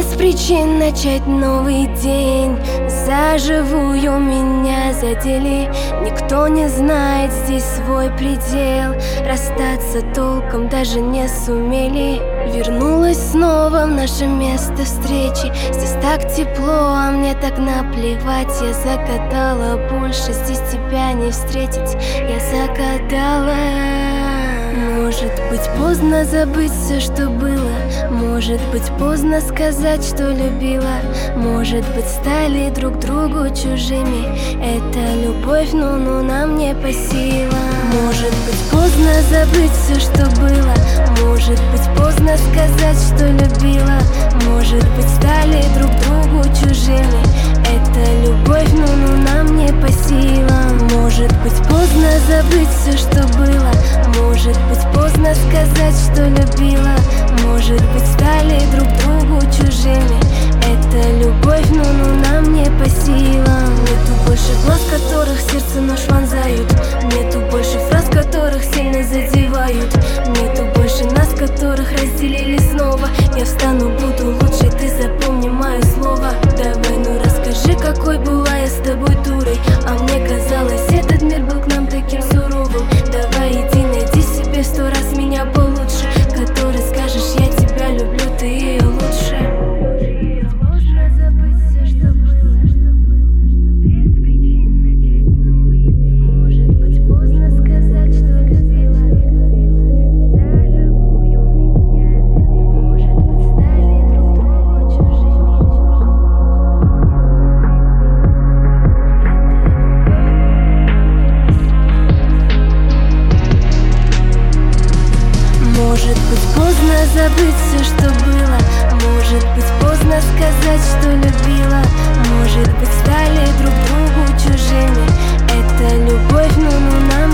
без причин начать новый день. За живую меня задели, никто не знает здесь свой предел. Расстаться толком даже не сумели. Вернулась снова в наше место встречи. Здесь так тепло, а мне так наплевать. Я загадала больше здесь тебя не встретить. Я загадала. Может быть, поздно забыть все, что было. Может быть, поздно сказать, что любила. Может быть, стали друг другу чужими. Это любовь, но нам не по силам. Может быть, поздно забыть все, что было. Может быть, поздно сказать, что любила. Может быть, стали друг другу чужими. Это любовь, но нам не по силам. Может быть, поздно забыть все, что было. Может быть, поздно сказать, что любила. Может быть, стали друг другу чужими. Это любовь, но нам не по силам. Нету больше глаз, которых сердце нож вонзают. Нету больше фраз, которых сильно задевают. Нету больше нас, которых разделили снова. Я встану, буду лучше, ты запомни мое слово. Давай, ну расскажи, какой была я с тобой дурой. А мне казалось, этот мир был к нам таким суровым. Давай иди, найди себе в 100 раз меня получше, который скажешь, я тебя люблю, ты ее лучше. Поздно забыть все, что было, без причин начать новый. Может быть, поздно сказать, что любила. За живую меня. Может быть, стали друг другу чужими. Может быть, поздно забыть все, что было. Может быть, поздно сказать, что любила. Может быть, стали друг другу чужими. Это любовь, но нам